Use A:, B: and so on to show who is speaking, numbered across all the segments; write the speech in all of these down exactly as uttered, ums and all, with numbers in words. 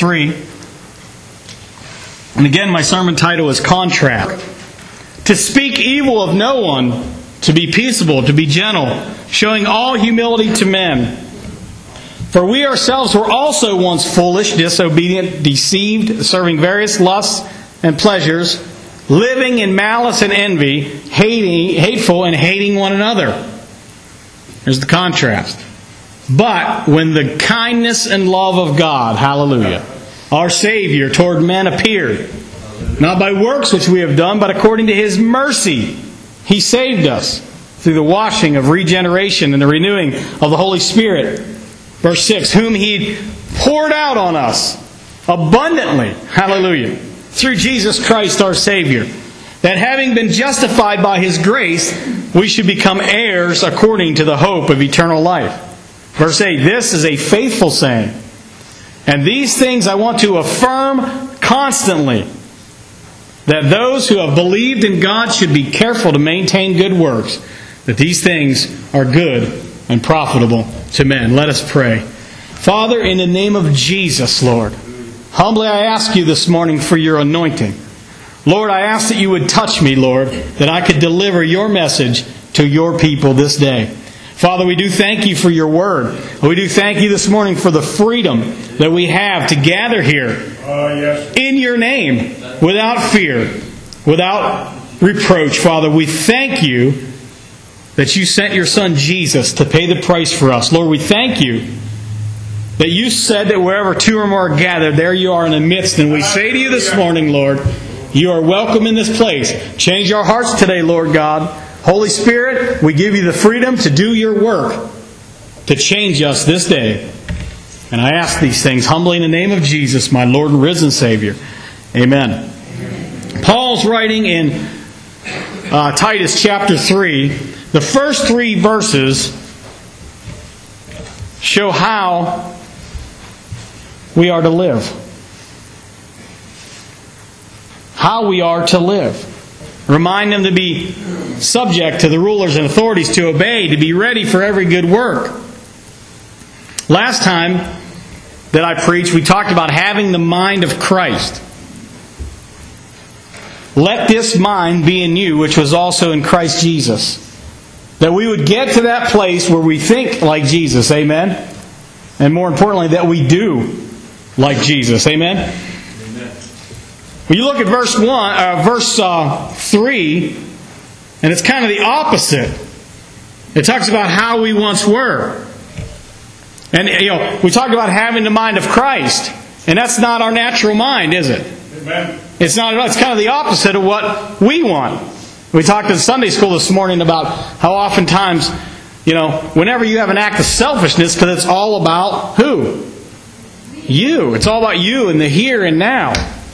A: three. And again, my sermon title is Contrast. To speak evil of no one, to be peaceable, to be gentle, showing all humility to men. For we ourselves were also once foolish, disobedient, deceived, serving various lusts and pleasures, living in malice and envy, hating, hateful and hating one another. There's the contrast. But when the kindness and love of God, hallelujah, our Savior toward men appeared, not by works which we have done, but according to His mercy, He saved us through the washing of regeneration and the renewing of the Holy Spirit. Verse six, whom He poured out on us abundantly, hallelujah, through Jesus Christ our Savior, that having been justified by His grace, we should become heirs according to the hope of eternal life. Verse eight, this is a faithful saying. And these things I want to affirm constantly, that those who have believed in God should be careful to maintain good works, that these things are good and profitable to men. Let us pray. Father, in the name of Jesus, Lord, humbly I ask You this morning for Your anointing. Lord, I ask that You would touch me, Lord, that I could deliver Your message to Your people this day. Father, we do thank You for Your Word. We do thank You this morning for the freedom that we have to gather here
B: uh, yes.
A: in Your name, without fear, without reproach. Father, we thank You that You sent Your Son Jesus to pay the price for us. Lord, we thank You that You said that wherever two or more are gathered, there You are in the midst. And we say to You this morning, Lord, You are welcome in this place. Change our hearts today, Lord God. Holy Spirit, we give You the freedom to do Your work, to change us this day. And I ask these things humbly in the name of Jesus, my Lord and risen Savior. Amen. Paul's writing in uh, Titus chapter three. The first three verses show how we are to live. How we are to live. Remind them to be subject to the rulers and authorities, to obey, to be ready for every good work. Last time that I preached, we talked about having the mind of Christ. Let this mind be in you, which was also in Christ Jesus. That we would get to that place where we think like Jesus. Amen? And more importantly, that we do like Jesus. Amen? Amen. When you look at verse one, uh, verse uh, three, and it's kind of the opposite. It talks about how we once were. And you know, we talk about having the mind of Christ, and that's not our natural mind, is it?
B: Amen.
A: It's not at all. It's kind of the opposite of what we want. We talked in Sunday school this morning about how oftentimes, you know, whenever you have an act of selfishness, because it's all about who? You. It's all about you and the here and now.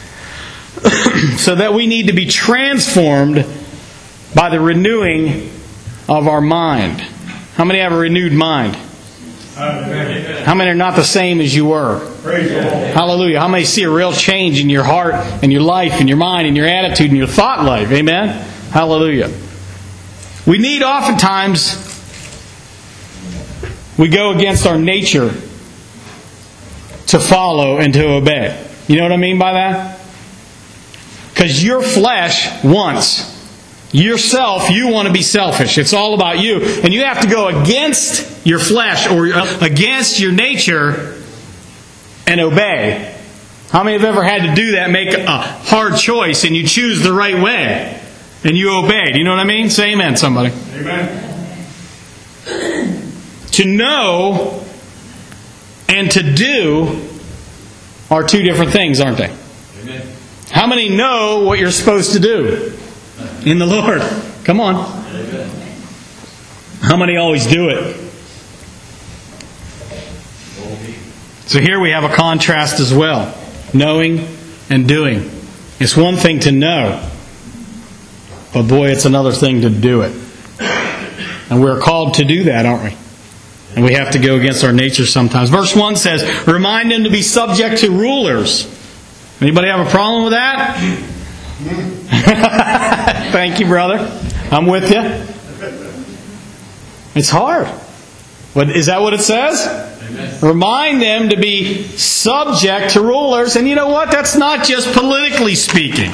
A: So that we need to be transformed by the renewing of our mind. How many have a renewed mind?
B: Amen.
A: How many are not the same as you were?
B: Praise the Lord.
A: Hallelujah. How many see a real change in your heart and your life and your mind and your attitude and your thought life? Amen? Hallelujah. We need oftentimes, we go against our nature to follow and to obey. You know what I mean by that? Because your flesh wants. Yourself, you want to be selfish. It's all about you. And you have to go against your flesh or against your nature and obey. How many have ever had to do that, make a hard choice, and you choose the right way? And you obeyed. You know what I mean? Say amen, somebody.
B: Amen.
A: To know and to do are two different things, aren't they?
B: Amen.
A: How many know what you're supposed to do in the Lord? Come on.
B: Amen.
A: How many always do it? So here we have a contrast as well. Knowing and doing. It's one thing to know. But boy, it's another thing to do it. And we're called to do that, aren't we? And we have to go against our nature sometimes. Verse one says, remind them to be subject to rulers. Anybody have a problem with that? Thank you, brother. I'm with you. It's hard. But is that what it says? Remind them to be subject to rulers. And you know what? That's not just politically speaking.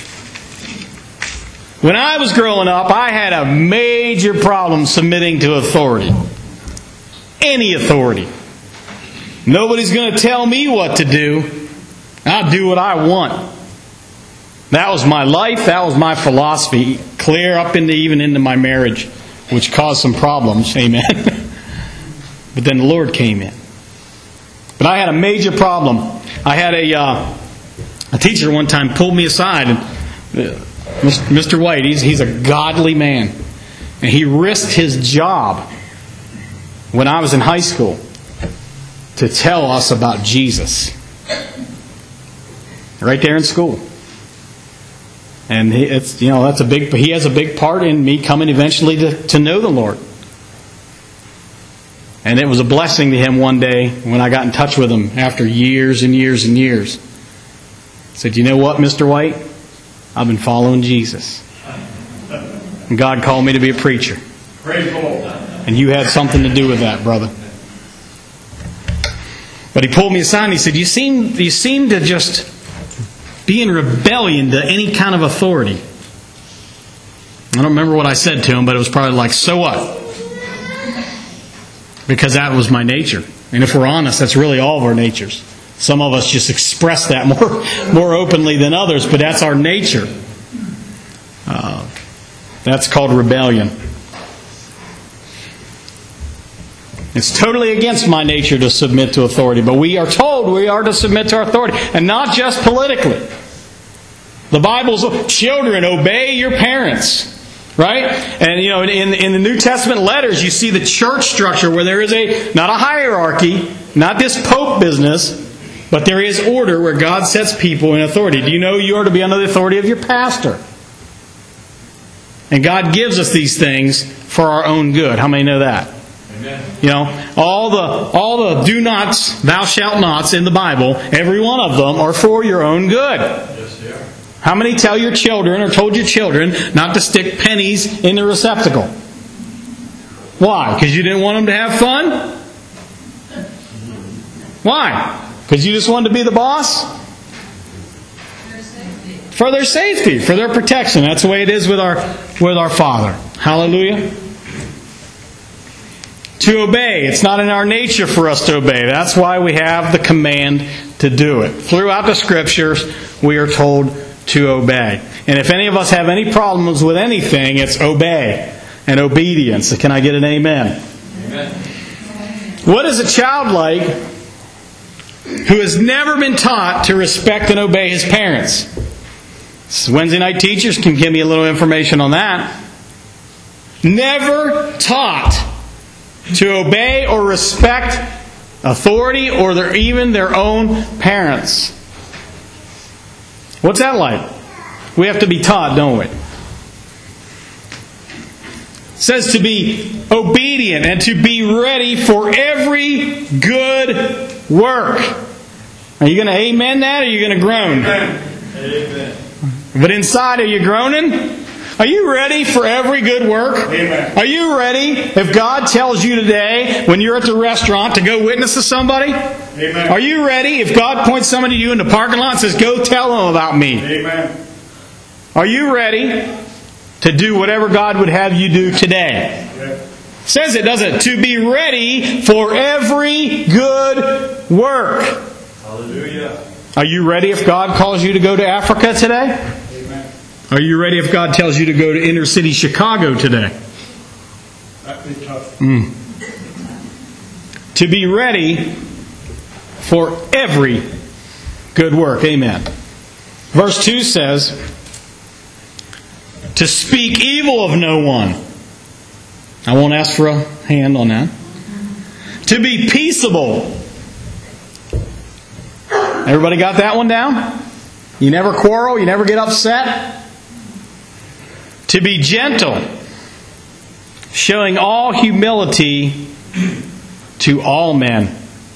A: When I was growing up, I had a major problem submitting to authority. Any authority. Nobody's going to tell me what to do. I'll do what I want. That was my life. That was my philosophy. Clear up into even into my marriage, which caused some problems. Amen. But then the Lord came in. But I had a major problem. I had a uh, a teacher one time pulled me aside, and uh, Mister White, he's he's a godly man, and he risked his job when I was in high school to tell us about Jesus. Right there in school. And he, it's you know that's a big he has a big part in me coming eventually to, to know the Lord. And it was a blessing to him one day when I got in touch with him after years and years and years. He said, "You know what, Mister White? I've been following Jesus. And God called me to be a preacher.
B: Praise the Lord.
A: And you had something to do with that, brother." But he pulled me aside and he said, "You seem you seem to just be in rebellion to any kind of authority." I don't remember what I said to him, but it was probably like, "So what?" Because that was my nature. And if we're honest, that's really all of our natures. Some of us just express that more, more openly than others, but that's our nature. Uh, that's called rebellion. It's totally against my nature to submit to authority, but we are told we are to submit to our authority, and not just politically. The Bible's, children, obey your parents. Right? And you know, in in the New Testament letters, you see the church structure where there is a not a hierarchy, not this pope business, but there is order where God sets people in authority. Do you know you are to be under the authority of your pastor? And God gives us these things for our own good. How many know that? Amen. You know, all the all the do nots, thou shalt nots in the Bible, every one of them are for your own good.
B: Yes, they are.
A: How many tell your children or told your children not to stick pennies in the receptacle? Why? Because you didn't want them to have fun? Why? Because you just wanted to be the boss? For their safety, for their protection. That's the way it is with our with our Father. Hallelujah. To obey. It's not in our nature for us to obey. That's why we have the command to do it. Throughout the Scriptures, we are told to obey. And if any of us have any problems with anything, it's obey and obedience. Can I get an amen? Amen. What is a child like who has never been taught to respect and obey his parents? Wednesday night teachers can give me a little information on that. Never taught to obey or respect authority or their, even their own parents. What's that like? We have to be taught, don't we? It says to be obedient and to be ready for every good work. Are you going to amen that, or are you going to groan?
B: Amen. Amen.
A: But inside, are you groaning? Are you ready for every good work?
B: Amen.
A: Are you ready if God tells you today when you're at the restaurant to go witness to somebody?
B: Amen.
A: Are you ready if God points somebody to you in the parking lot and says, "Go tell them about me"?
B: Amen.
A: Are you ready to do whatever God would have you do today?
B: Yeah.
A: It says it, doesn't it? To be ready for every good work.
B: Hallelujah.
A: Are you ready if God calls you to go to Africa today?
B: Amen.
A: Are you ready if God tells you to go to inner city Chicago today?
B: That'd be tough.
A: Mm. To be ready for every good work. Amen. Verse two says, to speak evil of no one. I won't ask for a hand on that. To be peaceable. Everybody got that one down? You never quarrel, you never get upset. To be gentle, showing all humility to all men.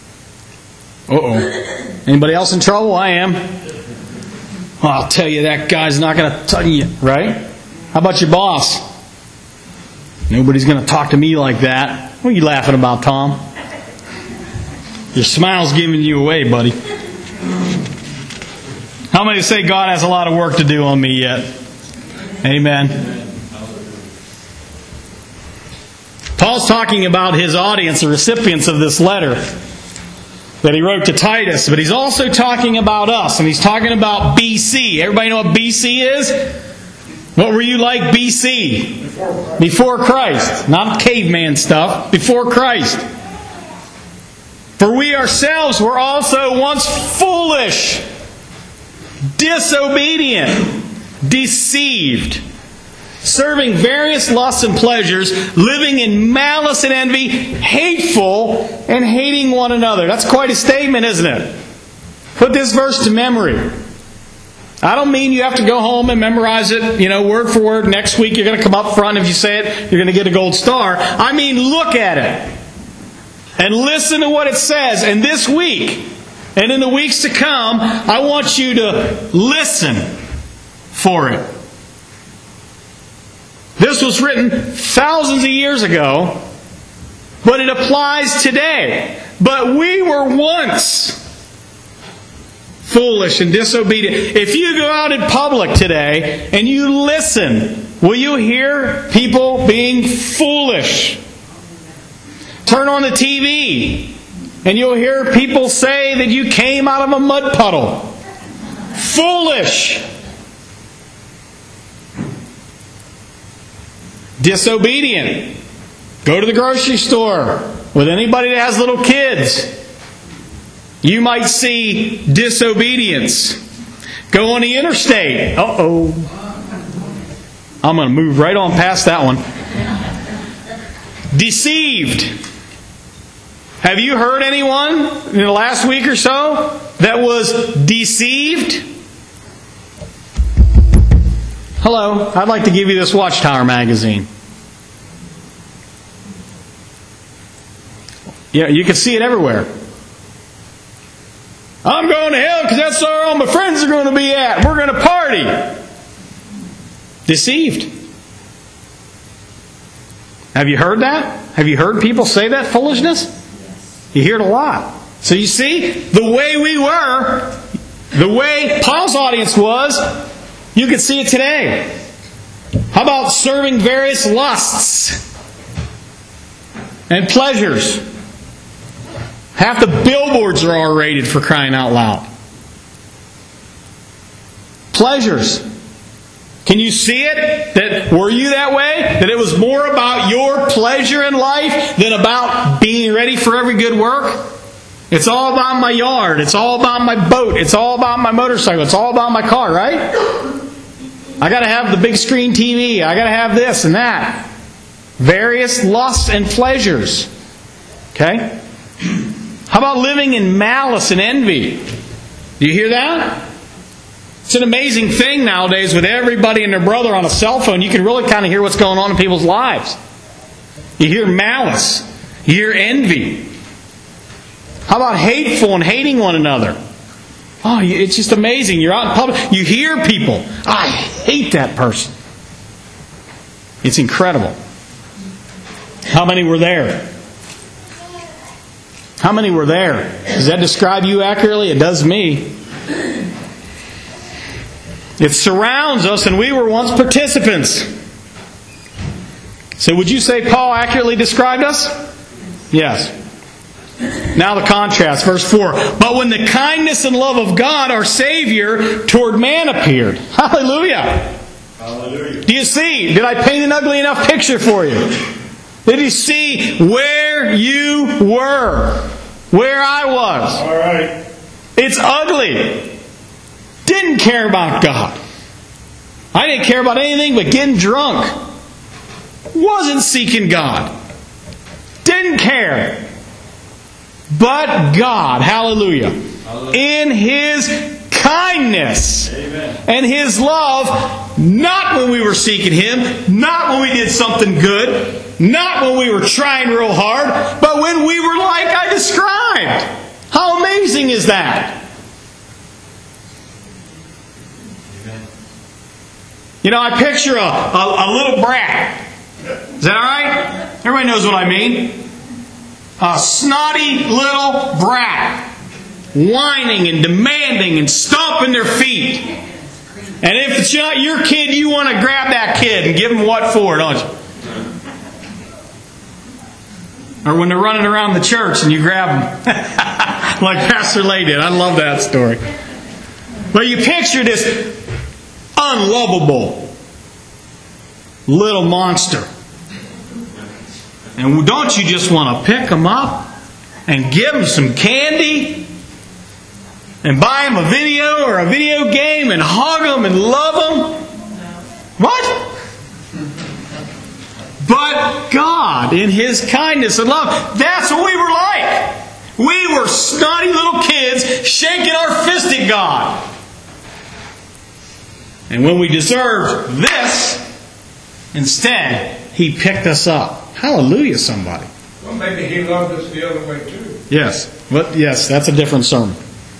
A: Uh-oh. Anybody else in trouble? I am. Well, I'll tell you, that guy's not going to tell you, right? How about your boss? Nobody's going to talk to me like that. What are you laughing about, Tom? Your smile's giving you away, buddy. How many say God has a lot of work to do on me yet? Amen. Paul's talking about his audience, the recipients of this letter that he wrote to Titus, but he's also talking about us, and he's talking about B C. Everybody know what B C is? What were you like B C? Before Christ. Not caveman stuff. Before Christ. For we ourselves were also once foolish, disobedient, deceived, serving various lusts and pleasures, living in malice and envy, hateful, and hating one another. That's quite a statement, isn't it? Put this verse to memory. I don't mean you have to go home and memorize it, you know, word for word. Next week you're going to come up front. If you say it, you're going to get a gold star. I mean, look at it. And listen to what it says. And this week, and in the weeks to come, I want you to listen for it. This was written thousands of years ago, but it applies today. But we were once foolish and disobedient. If you go out in public today and you listen, will you hear people being foolish? Turn on the T V and you'll hear people say that you came out of a mud puddle. Foolish. Disobedient. Go to the grocery store with anybody that has little kids. You might see disobedience. Go on the interstate. Uh-oh. I'm going to move right on past that one. Deceived. Have you heard anyone in the last week or so that was deceived? Hello, I'd like to give you this Watchtower magazine. Yeah, you can see it everywhere. I'm going to hell because that's where all my friends are going to be at. We're going to party. Deceived. Have you heard that? Have you heard people say that foolishness? You hear it a lot. So you see, the way we were, the way Paul's audience was, you can see it today. How about serving various lusts and pleasures? Half the billboards are R-rated, for crying out loud. Pleasures. Can you see it? That were you that way? That it was more about your pleasure in life than about being ready for every good work? It's all about my yard. It's all about my boat. It's all about my motorcycle. It's all about my car, right? I got to have the big screen T V. I got to have this and that. Various lusts and pleasures. Okay? How about living in malice and envy? Do you hear that? It's an amazing thing nowadays with everybody and their brother on a cell phone. You can really kind of hear what's going on in people's lives. You hear malice. You hear envy. How about hateful and hating one another? Oh, it's just amazing. You're out in public. You hear people. I hate that person. It's incredible. How many were there? How many were there? Does that describe you accurately? It does me. It surrounds us, and we were once participants. So would you say Paul accurately described us? Yes. Now the contrast, verse four. But when the kindness and love of God, our Savior, toward man appeared. Hallelujah.
B: Hallelujah.
A: Do you see? Did I paint an ugly enough picture for you? Did you see where you were? Where I was?
B: All right.
A: It's ugly. Didn't care about God. I didn't care about anything but getting drunk. Wasn't seeking God. Didn't care. But God, hallelujah, hallelujah. In His kindness, amen, and His love, not when we were seeking Him, not when we did something good, not when we were trying real hard, but when we were like I described. How amazing is that? Amen. You know, I picture a, a, a little brat. Is that alright? Everybody knows what I mean. A snotty little brat. Whining and demanding and stomping their feet. And if it's not your kid, you want to grab that kid and give him what for, don't you? Or when they're running around the church and you grab them. Like Pastor Lay did. I love that story. But you picture this unlovable little monster. And don't you just want to pick them up and give them some candy? And buy them a video or a video game and hug them and love them? What? But God, in His kindness and love, that's what we were like. We were snotty little kids shaking our fist at God. And when we deserved this, instead, He picked us up. Hallelujah, somebody.
B: Well, maybe He loved us the other way too.
A: Yes. But yes, that's a different sermon.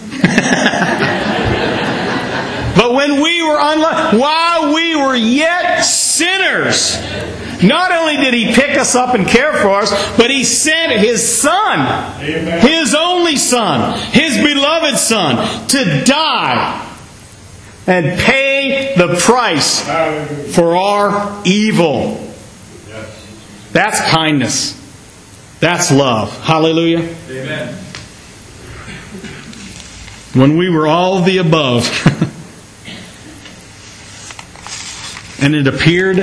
A: But when we were unloved, while we were yet sinners, not only did He pick us up and care for us, but He sent His Son,
B: Amen.
A: His only Son, His beloved Son, to die and pay the price
B: Hallelujah.
A: for our evil.
B: Yes.
A: That's kindness. That's love. Hallelujah.
B: Amen.
A: When we were all of the above, and it appeared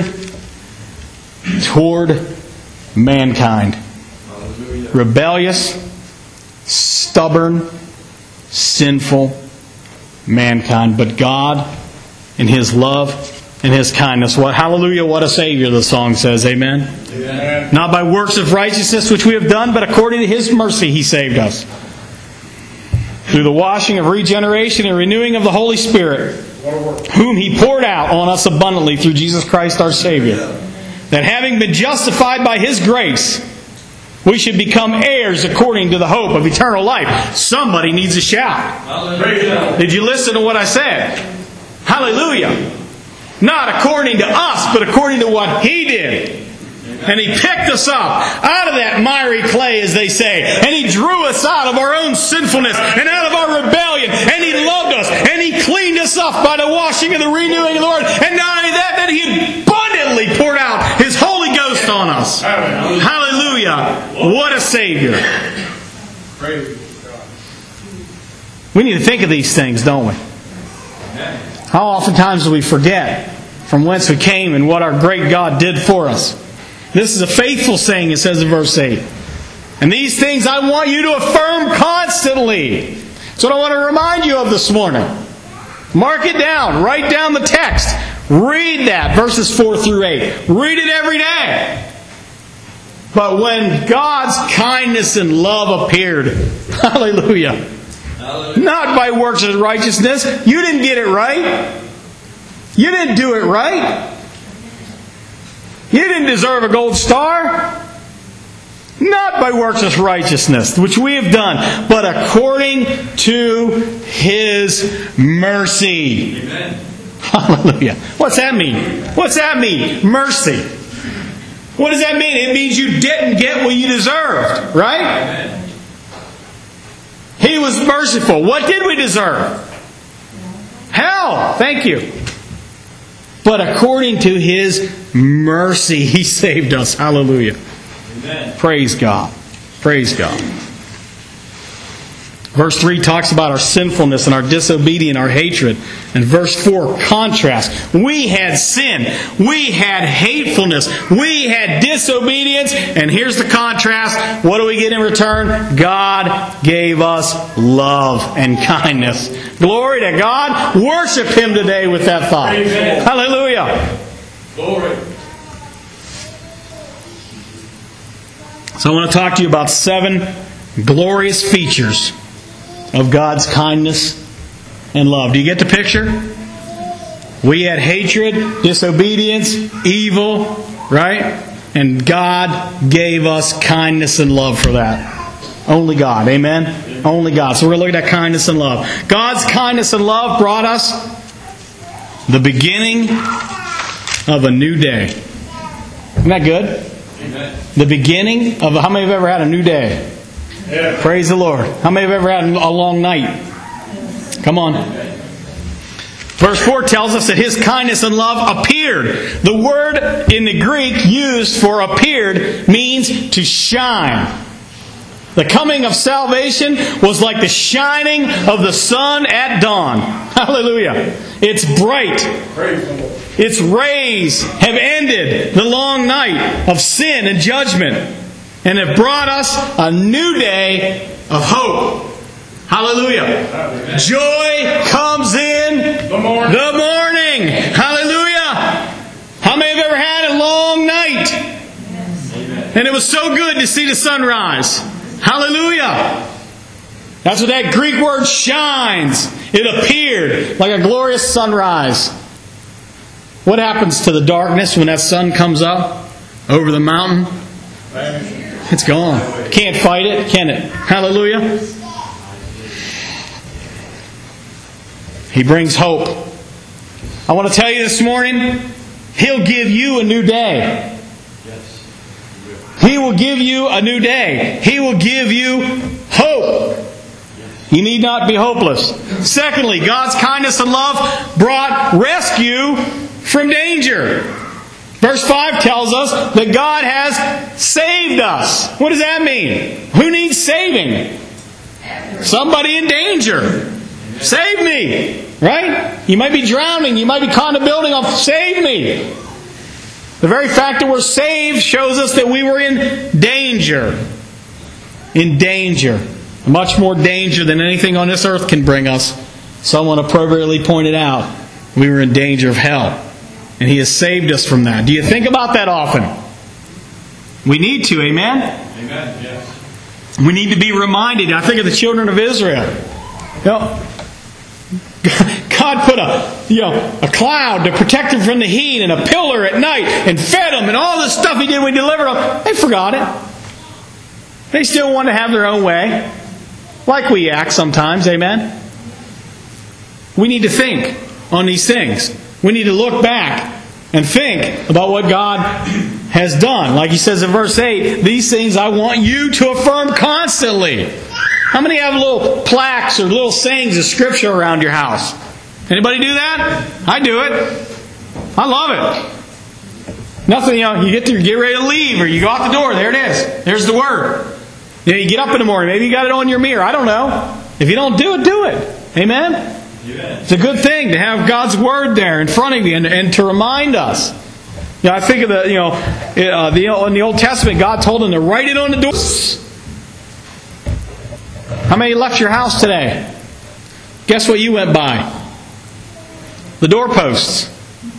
A: toward mankind.
B: Hallelujah.
A: Rebellious, stubborn, sinful mankind. But God, in His love and His kindness, what hallelujah, what a Savior, the song says. Amen.
B: Amen.
A: Not by works of righteousness which we have done, but according to His mercy He saved us. Through the washing of regeneration and renewing of the Holy Spirit, whom He poured out on us abundantly through Jesus Christ our Savior, that having been justified by His grace, we should become heirs according to the hope of eternal life. Somebody needs a shout.
B: Hallelujah.
A: Did you listen to what I said? Hallelujah. Not according to us, but according to what He did. And He picked us up out of that miry clay, as they say. And He drew us out of our own sinfulness and out of our rebellion. And He loved us. And He cleaned us up by the washing and the renewing of the Lord. And not only that, that He abundantly poured out His Holy Ghost on us.
B: Hallelujah.
A: Hallelujah. What a Savior.
B: Praise God.
A: We need to think of these things, don't we? How oftentimes do we forget from whence we came and what our great God did for us? This is a faithful saying, it says in verse eight. And these things I want you to affirm constantly. That's what I want to remind you of this morning. Mark it down. Write down the text. Read that, verses four through eight. Read it every day. But when God's kindness and love appeared, hallelujah, hallelujah, not by works of righteousness, you didn't get it right. You didn't do it right. You didn't deserve a gold star. Not by works of righteousness, which we have done, but according to His mercy.
B: Amen.
A: Hallelujah. What's that mean? What's that mean? Mercy. What does that mean? It means you didn't get what you deserved, right?
B: Amen.
A: He was merciful. What did we deserve? Hell. Thank you. But according to His mercy, He saved us. Hallelujah.
B: Amen.
A: Praise God. Praise God. Verse three talks about our sinfulness and our disobedience, our hatred. And verse four, contrast. We had sin. We had hatefulness. We had disobedience. And here's the contrast. What do we get in return? God gave us love and kindness. Glory to God. Worship Him today with that thought.
B: Amen.
A: Hallelujah.
B: Glory.
A: So I want to talk to you about seven glorious features of God's kindness and love. Do you get the picture? We had hatred, disobedience, evil, right? And God gave us kindness and love for that. Only God. Amen? Only God. So we're going to look at that kindness and love. God's kindness and love brought us the beginning of a new day. Isn't that good?
B: Amen.
A: The beginning of, how many have ever had a new day?
B: Yeah.
A: Praise the Lord. How many have ever had a long night? Come on. Verse four tells us that His kindness and love appeared. The word in the Greek used for appeared means to shine. The coming of salvation was like the shining of the sun at dawn. Hallelujah. It's bright.
B: Praise the Lord.
A: Its rays have ended the long night of sin and judgment and have brought us a new day of hope. Hallelujah.
B: Amen.
A: Joy comes in
B: The morning.
A: the morning. Hallelujah. How many have ever had a long night?
B: Amen.
A: And it was so good to see the sunrise. Hallelujah. That's what that Greek word shines. It appeared like a glorious sunrise. What happens to the darkness when that sun comes up over the mountain?
B: Amen.
A: It's gone. Can't fight it, can it? Hallelujah. He brings hope. I want to tell you this morning, He'll give you a new day. He will give you a new day. He will give you hope. You need not be hopeless. Secondly, God's kindness and love brought rescue from danger. Verse five tells us that God has saved us. What does that mean? Who needs saving? Somebody in danger. Save me. Right? You might be drowning. You might be caught in a building. I'll save me. The very fact that we're saved shows us that we were in danger. In danger. Much more danger than anything on this earth can bring us. Someone appropriately pointed out we were in danger of hell. And He has saved us from that. Do you think about that often? We need to, amen?
B: Amen. Yes.
A: We need to be reminded. I think of the children of Israel. You know, God put a, you know, a cloud to protect them from the heat and a pillar at night and fed them and all the stuff He did when He delivered them. They forgot it. They still want to have their own way. Like we act sometimes, amen? We need to think on these things. We need to look back and think about what God has done. Like He says in verse eight, these things I want you to affirm constantly. How many have little plaques or little sayings of Scripture around your house? Anybody do that? I do it. I love it. Nothing, you know, you get to get ready to leave or you go out the door, there it is. There's the Word. You know, you get up in the morning, maybe you got it on your mirror. I don't know. If you don't do it, do it. Amen?
B: Amen.
A: It's a good thing to have God's Word there in front of you and, and to remind us. You know, I think of the, you know, uh, the, in the Old Testament, God told them to write it on the doors. How many left your house today? Guess what you went by? The doorposts.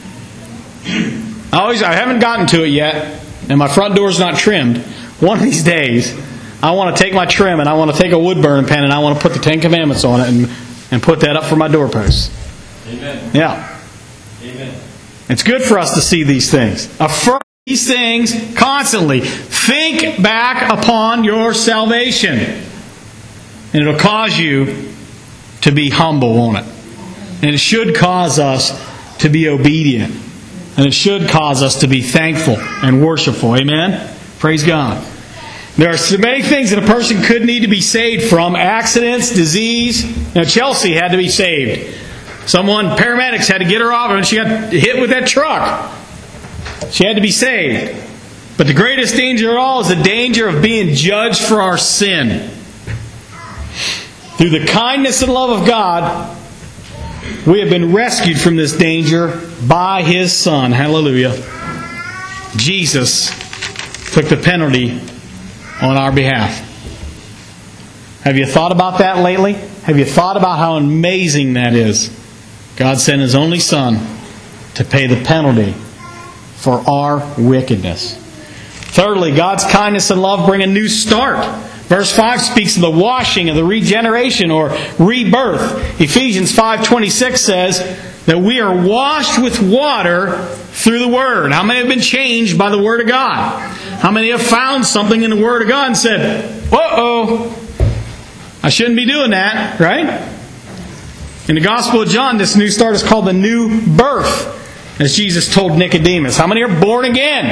A: I always, I haven't gotten to it yet, and my front door's not trimmed. One of these days, I want to take my trim and I want to take a wood burning pen and I want to put the Ten Commandments on it and, and put that up for my doorposts.
B: Amen.
A: Yeah.
B: Amen.
A: It's good for us to see these things. Affirm these things constantly. Think back upon your salvation. And it'll cause you to be humble, won't it? And it should cause us to be obedient. And it should cause us to be thankful and worshipful. Amen? Praise God. There are so many things that a person could need to be saved from. Accidents, disease. Now, Chelsea had to be saved. Someone, paramedics had to get her off and she got hit with that truck. She had to be saved. But the greatest danger of all is the danger of being judged for our sin. Through the kindness and love of God, we have been rescued from this danger by His Son. Hallelujah. Jesus took the penalty on our behalf. Have you thought about that lately? Have you thought about how amazing that is? God sent His only Son to pay the penalty for our wickedness. Thirdly, God's kindness and love bring a new start. Verse five speaks of the washing, of the regeneration or rebirth. Ephesians five twenty-six says that we are washed with water through the Word. How many have been changed by the Word of God? How many have found something in the Word of God and said, uh-oh, I shouldn't be doing that, right? In the Gospel of John, this new start is called the new birth, as Jesus told Nicodemus. How many are born again?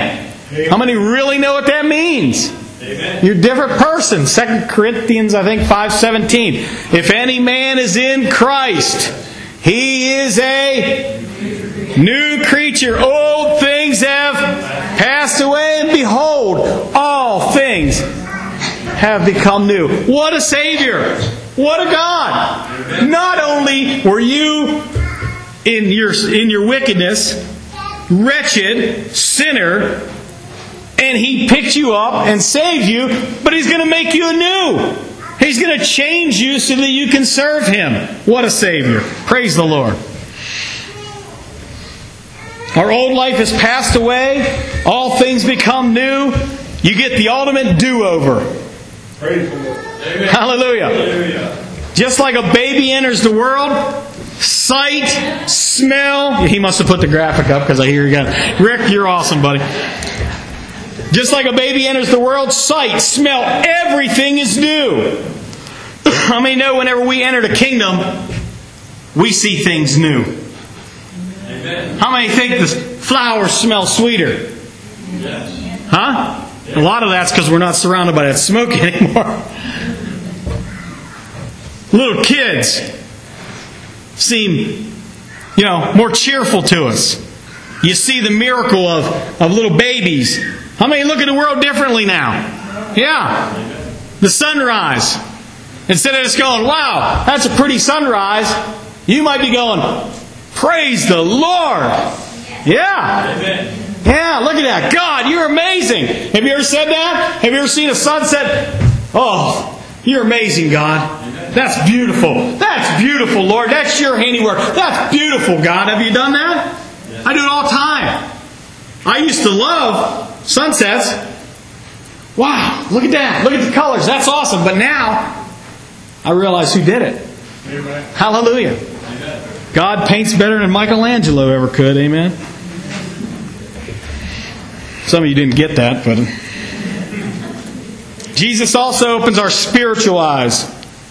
A: How many really know what that means?
B: Amen.
A: You're a different person. Second Corinthians, I think, five seventeen. If any man is in Christ, he is a new creature. Old things have passed away, and behold, all things have become new. What a Savior! What a God! Not only were you in your in your wickedness, wretched sinner, and He picked you up and saved you, but He's going to make you anew. He's going to change you so that you can serve Him. What a Savior. Praise the Lord. Our old life has passed away. All things become new. You get the ultimate do-over.
B: Praise the Lord. Amen.
A: Hallelujah.
B: Hallelujah.
A: Just like a baby enters the world, sight, smell. He must have put the graphic up because I hear you again. Rick, you're awesome, buddy. Just like a baby enters the world, sight, smell, everything is new. How many know whenever we enter the kingdom, we see things new?
B: Amen.
A: How many think the flowers smell sweeter?
B: Yes.
A: Huh? A lot of that's because we're not surrounded by that smoke anymore. Little kids seem, you know, more cheerful to us. You see the miracle of, of little babies. How many look at the world differently now? Yeah. The sunrise. Instead of just going, wow, that's a pretty sunrise, you might be going, praise the Lord. Yeah.
B: Amen.
A: Yeah, look at that. God, you're amazing. Have you ever said that? Have you ever seen a sunset? Oh, you're amazing, God. That's beautiful. That's beautiful, Lord. That's your handiwork. That's beautiful, God. Have you done that? I do it all the time. I used to love sunsets. Wow, look at that. Look at the colors. That's awesome. But now, I realize who did it.
B: Amen.
A: Hallelujah.
B: Amen.
A: God paints better than Michelangelo ever could. Amen. Some of you didn't get that, but Jesus also opens our spiritual eyes.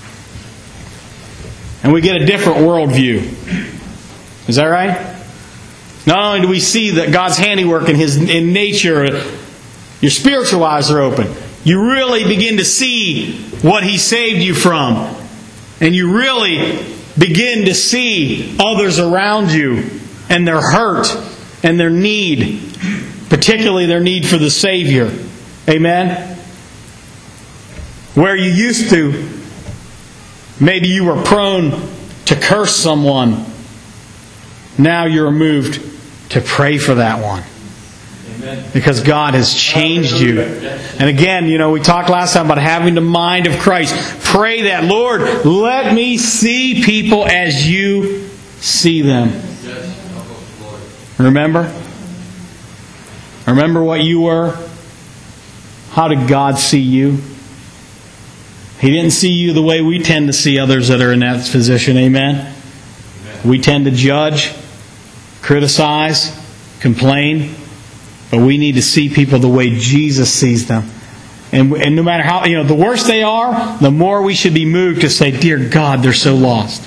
A: And we get a different worldview. Is that right? Not only do we see that God's handiwork in His in nature, your spiritual eyes are open. You really begin to see what He saved you from. And you really begin to see others around you and their hurt and their need. Particularly their need for the Savior. Amen? Where you used to, maybe you were prone to curse someone. Now you're moved to pray for that one.
B: Amen.
A: Because God has changed you. And again, you know, we talked last time about having the mind of Christ. Pray that, Lord, let me see people as you see them. Remember? Remember what you were? How did God see you? He didn't see you the way we tend to see others that are in that position. Amen? Amen. We tend to judge, criticize, complain. But we need to see people the way Jesus sees them. And, and no matter how, you know, the worse they are, the more we should be moved to say, dear God, they're so lost.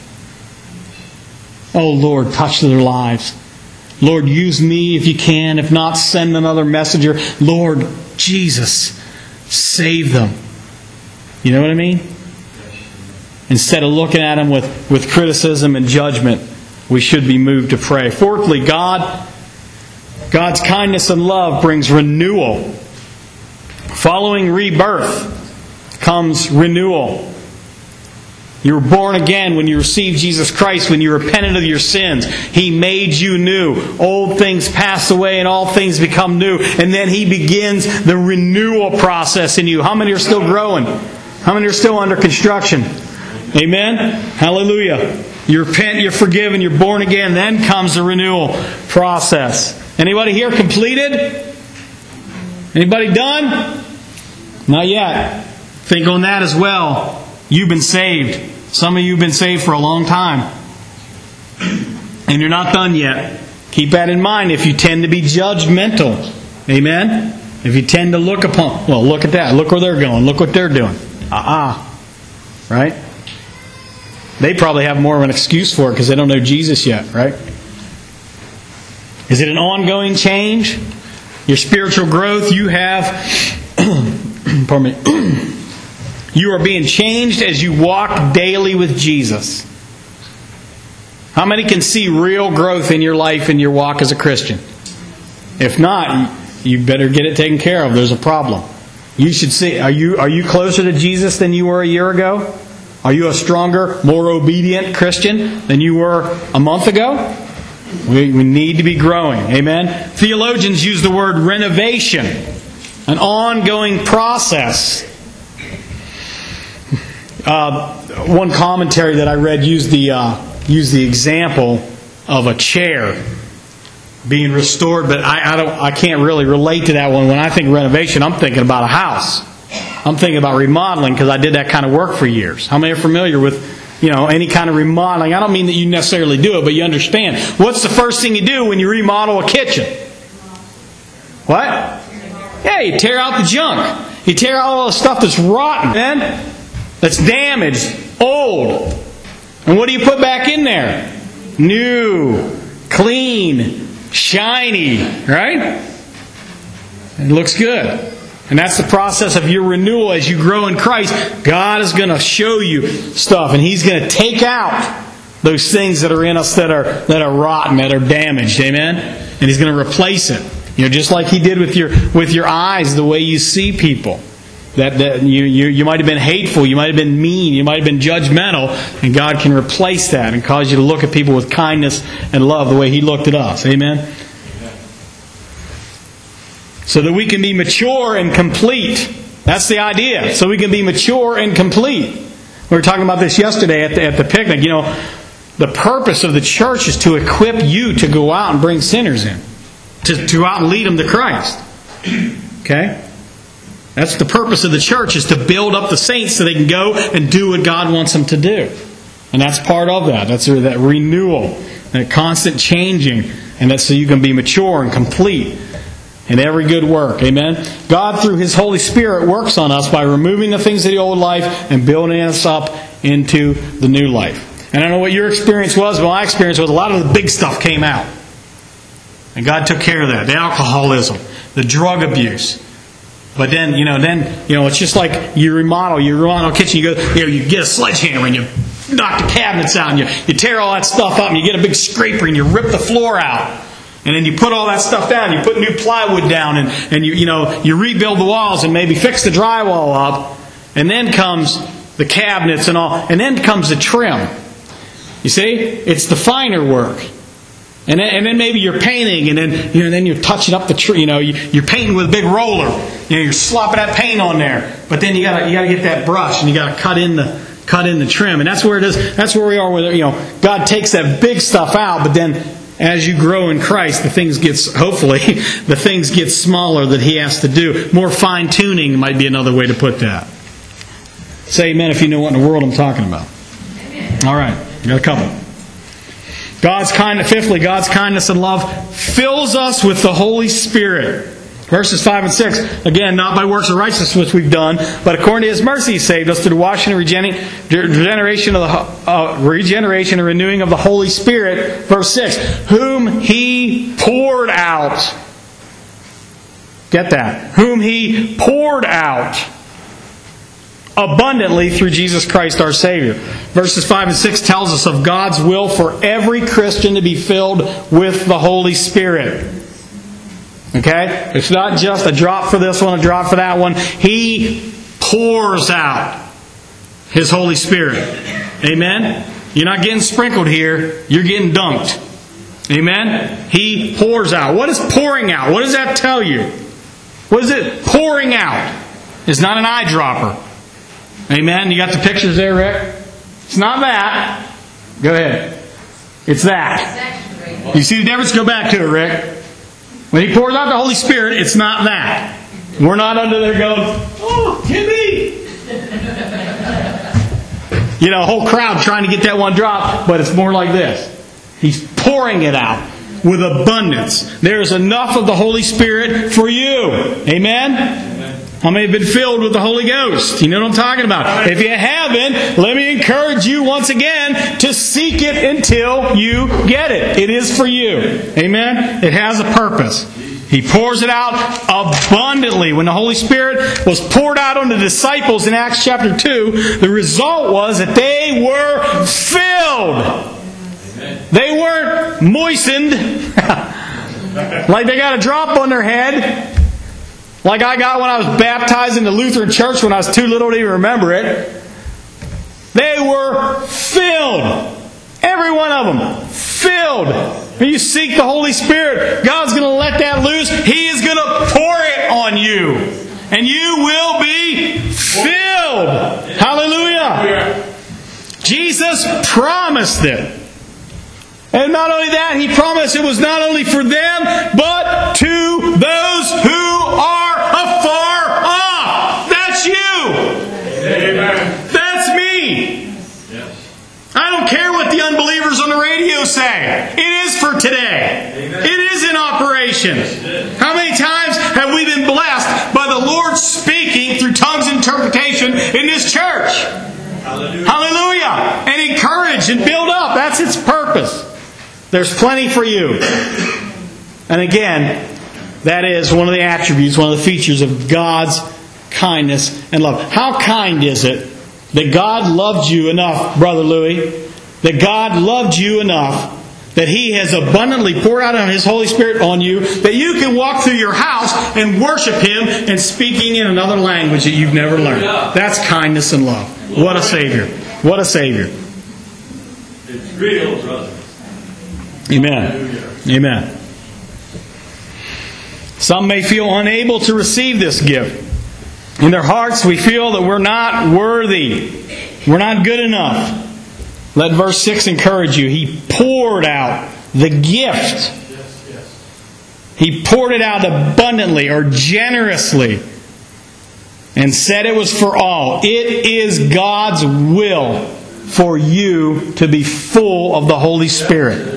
A: Oh Lord, touch their lives. Lord, use me if you can. If not, send another messenger. Lord Jesus, save them. You know what I mean? Instead of looking at them with, with criticism and judgment, we should be moved to pray. Fourthly, God, God's kindness and love brings renewal. Following rebirth comes renewal. You were born again when you received Jesus Christ, when you repented of your sins. He made you new. Old things pass away and all things become new. And then He begins the renewal process in you. How many are still growing? How many are still under construction? Amen? Hallelujah. You repent, you're forgiven, you're born again. Then comes the renewal process. Anybody here completed? Anybody done? Not yet. Think on that as well. You've been saved. Some of you have been saved for a long time. And you're not done yet. Keep that in mind if you tend to be judgmental. Amen? If you tend to look upon... Well, look at that. Look where they're going. Look what they're doing. Ah-ah. Right? They probably have more of an excuse for it because they don't know Jesus yet, right? Is it an ongoing change? your spiritual growth, you have, pardon me, you are being changed as you walk daily with Jesus. How many can see real growth in your life and your walk as a Christian? If not, you better get it taken care of. There's a problem. You should see, are you, are you closer to Jesus than you were a year ago? Are you a stronger, more obedient Christian than you were a month ago? We, we need to be growing. Amen? Theologians use the word renovation, an ongoing process. Uh, one commentary that I read used the uh, used the example of a chair being restored, but I, I don't I can't really relate to that one. When I think renovation, I'm thinking about a house. I'm thinking about remodeling because I did that kind of work for years. How many are familiar with, you know, any kind of remodeling? I don't mean that you necessarily do it, but you understand. What's the first thing you do when you remodel a kitchen? What? Yeah, you tear out the junk. You tear out all the stuff that's rotten, man. That's damaged, old. And what do you put back in there? New, clean, shiny, right? It looks good. And that's the process of your renewal as you grow in Christ. God is going to show you stuff, and He's going to take out those things that are in us that are that are rotten, that are damaged. Amen? And He's going to replace it. You know, just like He did with your with your eyes, the way you see people. That, that you, you you might have been hateful, you might have been mean, you might have been judgmental, and God can replace that and cause you to look at people with kindness and love the way He looked at us. Amen? Amen. So that we can be mature and complete. That's the idea. So we can be mature and complete. We were talking about this yesterday at the, at the picnic. You know, the purpose of the church is to equip you to go out and bring sinners in. To, to go out and lead them to Christ. Okay? That's the purpose of the church, is to build up the saints so they can go and do what God wants them to do. And that's part of that. That's that renewal, that constant changing, and that's so you can be mature and complete in every good work. Amen? God, through His Holy Spirit, works on us by removing the things of the old life and building us up into the new life. And I don't know what your experience was, but my experience was a lot of the big stuff came out. And God took care of that. The alcoholism, the drug abuse. But then, you know, then, you know, it's just like you remodel, you remodel a kitchen, you go, you know, you get a sledgehammer and you knock the cabinets out and you, you tear all that stuff up and you get a big scraper and you rip the floor out. And then you put all that stuff down, you put new plywood down and, and you, you know, you rebuild the walls and maybe fix the drywall up. And then comes the cabinets and all, and then comes the trim. You see? It's the finer work. And then, and then maybe you're painting, and then you know, then you're touching up the tree. You know, you're painting with a big roller. You know, you're slopping that paint on there. But then you got to you got to get that brush, and you got to cut in the cut in the trim, and that's where it is. That's where we are with it. You know, God takes that big stuff out, but then as you grow in Christ, the things gets hopefully the things get smaller that He has to do. More fine tuning might be another way to put that. Say amen if you know what in the world I'm talking about. Amen. All right, got a couple. God's kindness, fifthly, God's kindness and love fills us with the Holy Spirit. Verses five and six, again, not by works of righteousness which we've done, but according to His mercy He saved us through the washing and regeneration of the uh, regeneration and renewing of the Holy Spirit. Verse six, whom He poured out. Get that? Whom He poured out abundantly through Jesus Christ our Savior. Verses five and six tells us of God's will for every Christian to be filled with the Holy Spirit. Okay? It's not just a drop for this one, a drop for that one. He pours out His Holy Spirit. Amen? You're not getting sprinkled here. You're getting dunked. Amen? He pours out. What is pouring out? What does that tell you? What is it pouring out? It's not an eyedropper. Amen? You got the pictures there, Rick? It's not that. Go ahead. It's that. You see the difference? Go back to it, Rick. When He pours out the Holy Spirit, it's not that. We're not under there going, oh, Timmy! You know, a whole crowd trying to get that one drop, but it's more like this. He's pouring it out with abundance. There is enough of the Holy Spirit for you. Amen? How many have been filled with the Holy Ghost? You know what I'm talking about. If you haven't, let me encourage you once again to seek it until you get it. It is for you. Amen? It has a purpose. He pours it out abundantly. When the Holy Spirit was poured out on the disciples in Acts chapter two, the result was that they were filled. They weren't moistened, like they got a drop on their head, like I got when I was baptized in the Lutheran church when I was too little to even remember it. They were filled. Every one of them. Filled. When you seek the Holy Spirit, God's going to let that loose. He is going to pour it on you. And you will be filled. Hallelujah. Jesus promised it. And not only that, He promised it was not only for them, but to those who are afar off. That's you.
B: Amen.
A: That's me.
B: Yes.
A: I don't care what the unbelievers on the radio say. It is for today.
B: Amen.
A: It is in operation. How many times have we been blessed by the Lord speaking through tongues and interpretation in this church?
B: Hallelujah.
A: Hallelujah. And encourage and build up. That's its purpose. There's plenty for you. And again, that is one of the attributes, one of the features of God's kindness and love. How kind is it that God loved you enough, Brother Louis, that God loved you enough that He has abundantly poured out on His Holy Spirit on you, that you can walk through your house and worship Him and speaking in another language that you've never learned. That's kindness and love. What a Savior. What a Savior.
B: It's real, brother.
A: Amen. Amen. Some may feel unable to receive this gift. In their hearts, we feel that we're not worthy. We're not good enough. Let verse six encourage you. He poured out the gift.
B: Yes, yes.
A: He poured it out abundantly or generously and said it was for all. It is God's will for you to be full of the Holy Spirit.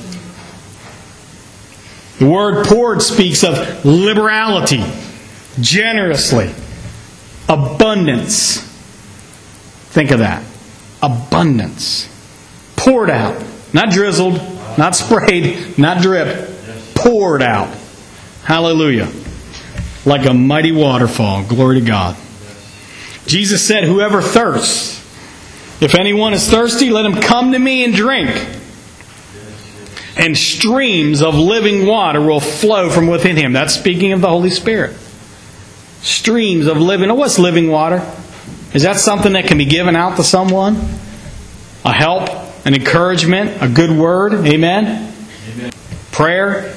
A: The word poured speaks of liberality, generously, abundance. Think of that. Abundance. Poured out. Not drizzled, not sprayed, not dripped. Poured out. Hallelujah. Like a mighty waterfall. Glory to God. Jesus said, whoever thirsts, if anyone is thirsty, let him come to me and drink. And streams of living water will flow from within him. That's speaking of the Holy Spirit. Streams of living... Oh, what's living water? Is that something that can be given out to someone? A help, an encouragement, a good word? Amen? Amen. Prayer.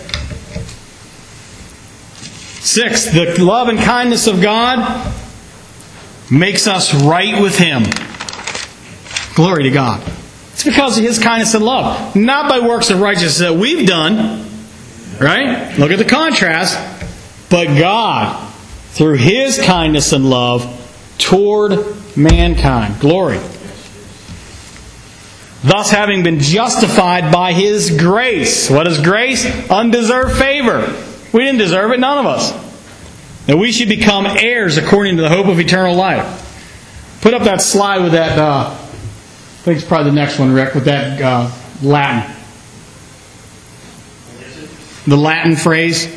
A: Six, the love and kindness of God makes us right with Him. Glory to God. It's because of His kindness and love. Not by works of righteousness that we've done. Right? Look at the contrast. But God, through His kindness and love toward mankind. Glory. Thus having been justified by His grace. What is grace? Undeserved favor. We didn't deserve it, none of us. That we should become heirs according to the hope of eternal life. Put up that slide with that... Uh, I think it's probably the next one, Rick, with that uh, Latin. The Latin phrase.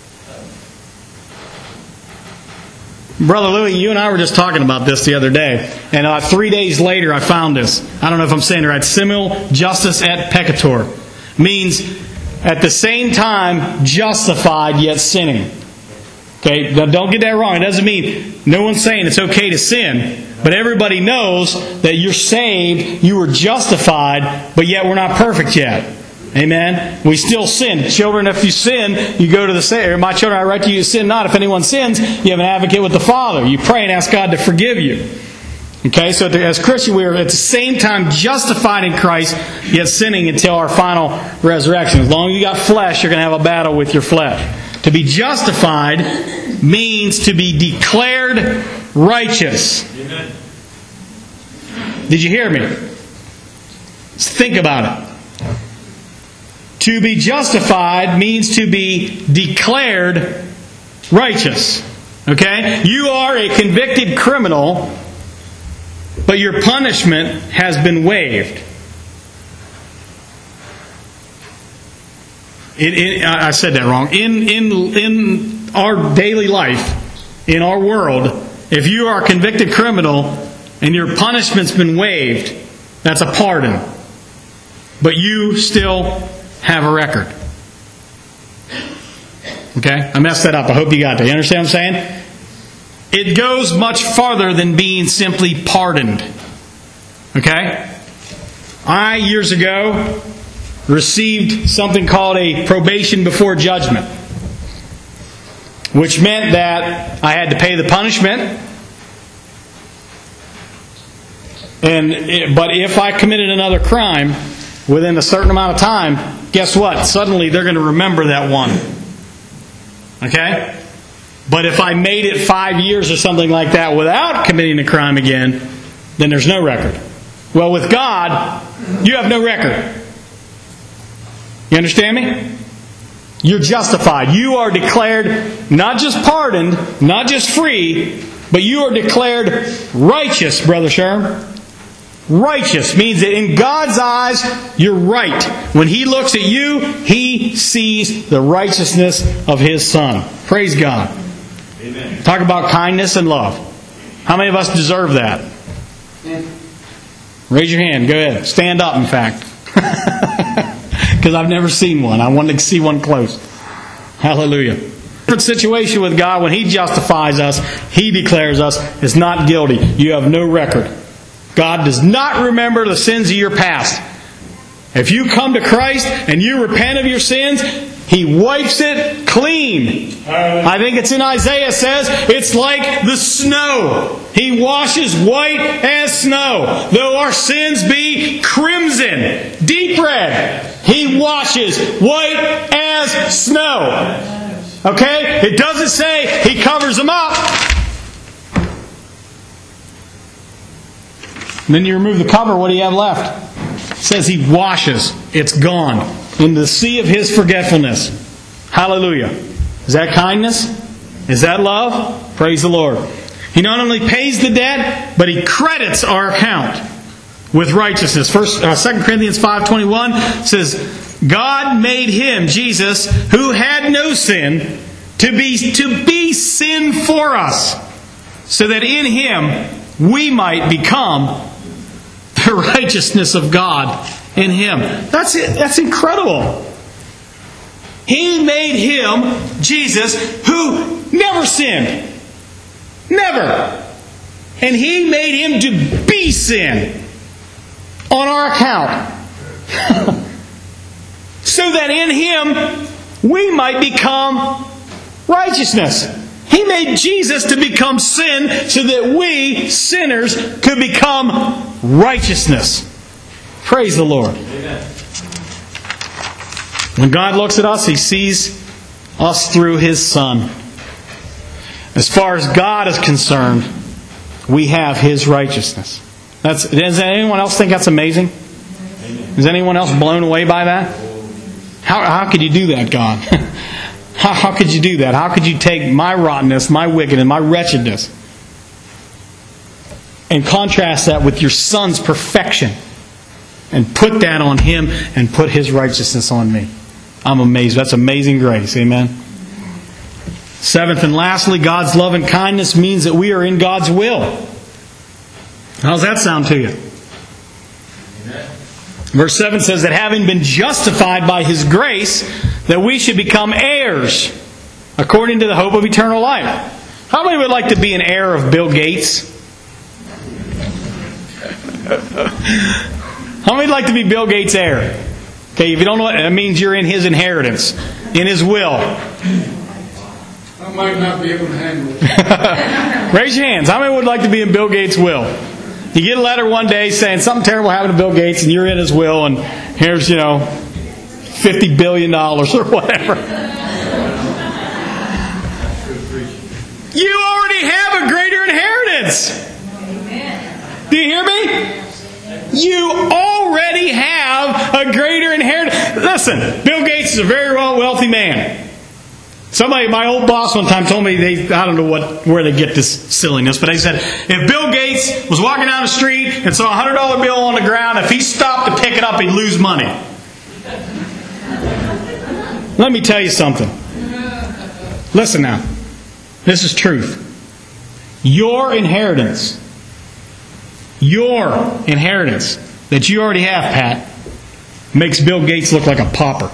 A: Brother Louis, you and I were just talking about this the other day. And uh, three days later I found this. I don't know if I'm saying it right. Simul justus et peccator. Means at the same time justified yet sinning. Okay, now don't get that wrong. It doesn't mean no one's saying it's okay to sin. But everybody knows that you're saved, you were justified, but yet we're not perfect yet. Amen? We still sin. Children, if you sin, you go to the Savior. My children, I write to you, sin not. If anyone sins, you have an advocate with the Father. You pray and ask God to forgive you. Okay, so as Christians, we are at the same time justified in Christ, yet sinning until our final resurrection. As long as you got flesh, you're going to have a battle with your flesh. To be justified means to be declared righteous.
B: Amen.
A: Did you hear me? Let's think about it. To be justified means to be declared righteous. Okay? You are a convicted criminal, but your punishment has been waived. in, in, I said that wrong. In, in, in our daily life, in our world, if you are a convicted criminal and your punishment's been waived, that's a pardon. But you still have a record. Okay? I messed that up. I hope you got that. You understand what I'm saying? It goes much farther than being simply pardoned. Okay? I, years ago, received something called a probation before judgment, which meant that I had to pay the punishment. And it, but if I committed another crime within a certain amount of time, guess what? Suddenly they're going to remember that one. Okay? But if I made it five years or something like that without committing a crime again, then there's no record. Well, with God, you have no record. You understand me? You're justified. You are declared not just pardoned, not just free, but you are declared righteous, Brother Sherm. Righteous means that in God's eyes, you're right. When He looks at you, He sees the righteousness of His Son. Praise God.
B: Amen.
A: Talk about kindness and love. How many of us deserve that? Raise your hand. Go ahead. Stand up, in fact. Because I've never seen one. I wanted to see one close. Hallelujah. Different situation with God. When He justifies us, He declares us as not guilty. You have no record. God does not remember the sins of your past. If you come to Christ and you repent of your sins, He wipes it clean. I think it's in Isaiah says, it's like the snow. He washes white as snow. Though our sins be crimson, deep red, He washes white as snow. Okay? It doesn't say He covers them up. And then you remove the cover, what do you have left? It says He washes. It's gone. In the sea of His forgetfulness. Hallelujah. Is that kindness? Is that love? Praise the Lord. He not only pays the debt, but He credits our account with righteousness. First, uh, Second Corinthians five twenty-one says, God made Him, Jesus, who had no sin, to be, to be sin for us, so that in Him we might become the righteousness of God in Him. That's it. That's incredible. He made Him, Jesus, who never sinned. Never. And He made Him to be sin on our account. So that in Him we might become righteousness. He made Jesus to become sin so that we, sinners, could become righteousness. Praise the Lord.
B: Amen.
A: When God looks at us, He sees us through His Son. As far as God is concerned, we have His righteousness. That's, does anyone else think that's amazing? Is anyone else blown away by that? How, how could you do that, God? how, how could you do that? How could you take my rottenness, my wickedness, my wretchedness, and contrast that with your Son's perfection? And put that on Him and put His righteousness on me. I'm amazed. That's amazing grace. Amen. Seventh and lastly, God's love and kindness means that we are in God's will. How's that sound to you?
B: Amen.
A: Verse seven says that having been justified by His grace, that we should become heirs according to the hope of eternal life. How many would like to be an heir of Bill Gates? How many would like to be Bill Gates' heir? Okay, if you don't know what that means, you're in his inheritance, in his will.
C: I might not be able to handle it.
A: Raise your hands. How many would like to be in Bill Gates' will? You get a letter one day saying something terrible happened to Bill Gates and you're in his will and here's, you know, fifty billion dollars or whatever. You already have a greater inheritance. Do you hear me? You already have a greater inheritance. Listen, Bill Gates is a very wealthy man. Somebody, my old boss one time told me, they, I don't know what where they get this silliness, but they said, if Bill Gates was walking down the street and saw a one hundred dollar bill on the ground, if he stopped to pick it up, he'd lose money. Let me tell you something. Listen now. This is truth. Your inheritance, your inheritance that you already have, Pat, makes Bill Gates look like a pauper.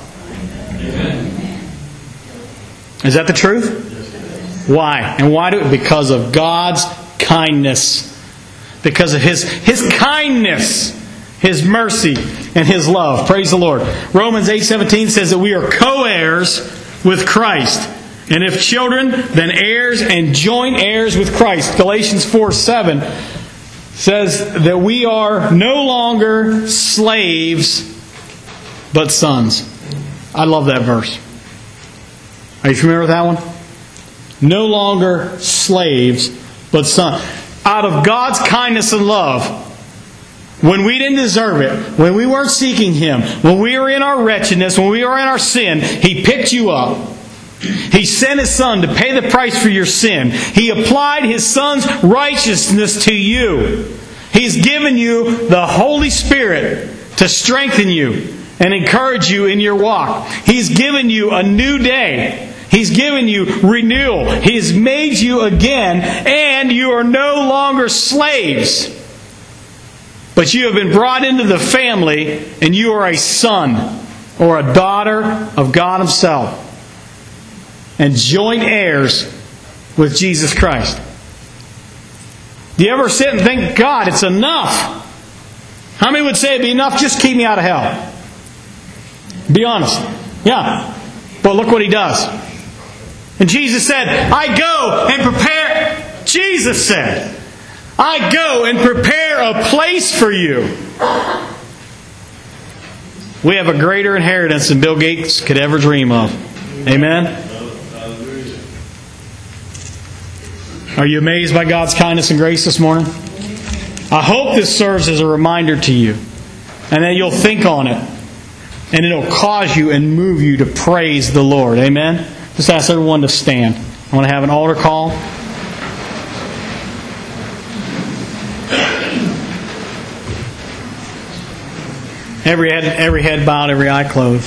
A: Is that the truth? Why? And why do it? Because of God's kindness. Because of His, His kindness, His mercy, and His love. Praise the Lord. Romans eight seventeen says that we are co-heirs with Christ. And if children, then heirs and joint heirs with Christ. Galatians four seven says that we are no longer slaves, but sons. I love that verse. Are you familiar with that one? No longer slaves, but sons. Out of God's kindness and love, when we didn't deserve it, when we weren't seeking Him, when we were in our wretchedness, when we were in our sin, He picked you up. He sent His Son to pay the price for your sin. He applied His Son's righteousness to you. He's given you the Holy Spirit to strengthen you and encourage you in your walk. He's given you a new day. He's given you renewal. He's made you again, and you are no longer slaves. But you have been brought into the family, and you are a son or a daughter of God Himself, and joint heirs with Jesus Christ. Do you ever sit and think, God, it's enough? How many would say it'd be enough? Just keep me out of hell. Be honest. Yeah. But look what He does. And Jesus said, I go and prepare. Jesus said, I go and prepare a place for you. We have a greater inheritance than Bill Gates could ever dream of. Amen? Are you amazed by God's kindness and grace this morning? I hope this serves as a reminder to you, and that you'll think on it, and it'll cause you and move you to praise the Lord. Amen? Just ask everyone to stand. I want to have an altar call. Every head, every head bowed, every eye closed.